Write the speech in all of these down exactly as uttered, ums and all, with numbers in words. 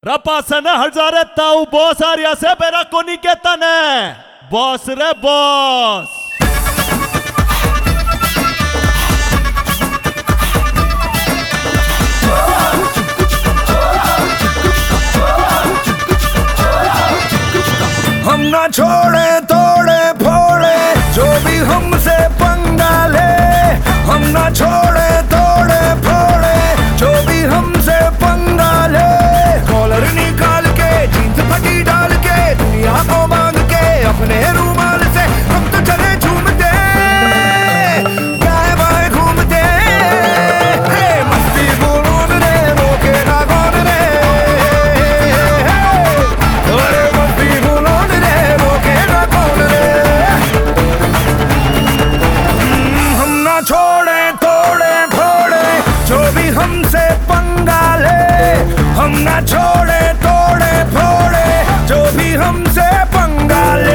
Rapasana halzare tau boss aria se bera koni ketane. Boss re boss. हम ना छोड़े तोड़े फोड़े जो भी हमसे पंगा ले, हम ना छोड़े तोड़े फोड़े जो भी हमसे पंगा ले। कॉलर निकाल के जींस फटी डाल के दुनिया को बांध के अपने रुमाल से हम तो चले झूमते गाए बाए घूमते। हे मस्ती बोलोन रे रोके ना कौन रे, अरे मस्ती बोलोन रे रोके ना कौन रे। हम ना छोड़े तोड़े फोड़े जो भी हमसे पंगा ले, हम ना छोड़े तोड़े फोड़े जो भी हमसे पंगा ले।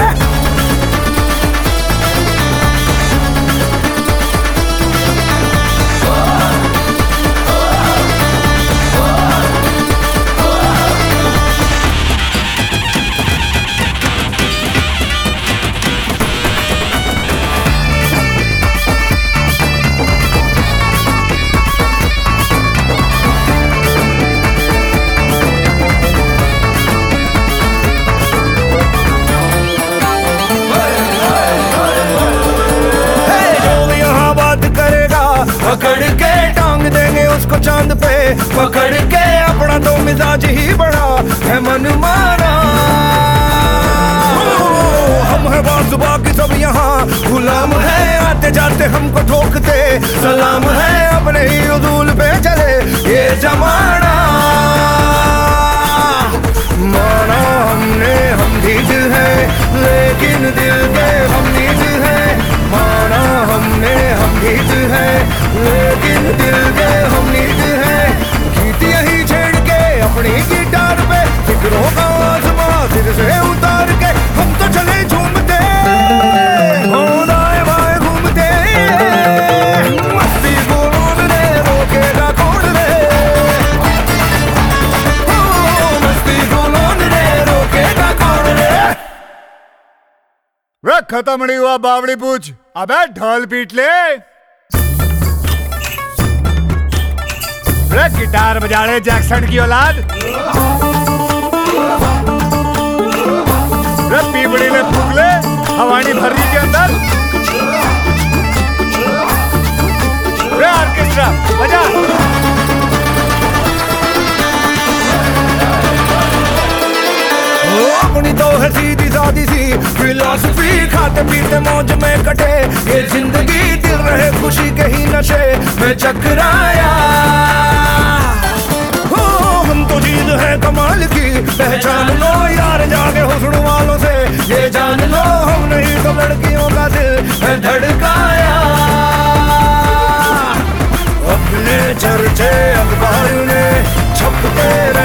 पकड़ के टांग देंगे उसको चांद पे, पकड़ के अपना तो मिजाज ही बड़ा है मनमाना। हम है बाज़ बाकी सब यहाँ गुलाम है, आते जाते हमको ठोकते सलाम है। अपने ही उसूल पे चले ये जमाना, माना हमने हम ढीठ है लेकिन दिल के हम नीच है। माना हमने हम ढीठ है लेकिन दिल के हम नीच है। गीत यही छेड़ के अपनी गिटार पे फिक्रों का आसमां सिर से उतार के हम तो चले झूमते दाएं बाएं घूमते। मस्ती बोलोन रे रोकेगा कौन रे, मस्ती बोलोन रे रोकेगा कौन रे। वे खत्म नहीं हुआ बावड़ी पूछ, अबे ढोल पीट ले। रे गिटार बजा रहे जैक्सन की औलाद, रे पीपड़ी ने फूक ले हवानी भरी के अंदर। रे ऑर्केस्ट्रा बजा। अपनी तो है सीधी सादी सी फिलॉसफी, खाते पीते मौज में कटे ये जिंदगी। दिल रहे खुशी के ही नशे में चकराया। हो हम तो चीज है कमाल की, पहचान लो यार जाके हुस्न वालों से ये जान लो। हम नहीं तो लड़कियों का दिल है धड़काया। अपने चर्चे अखबार ने छपते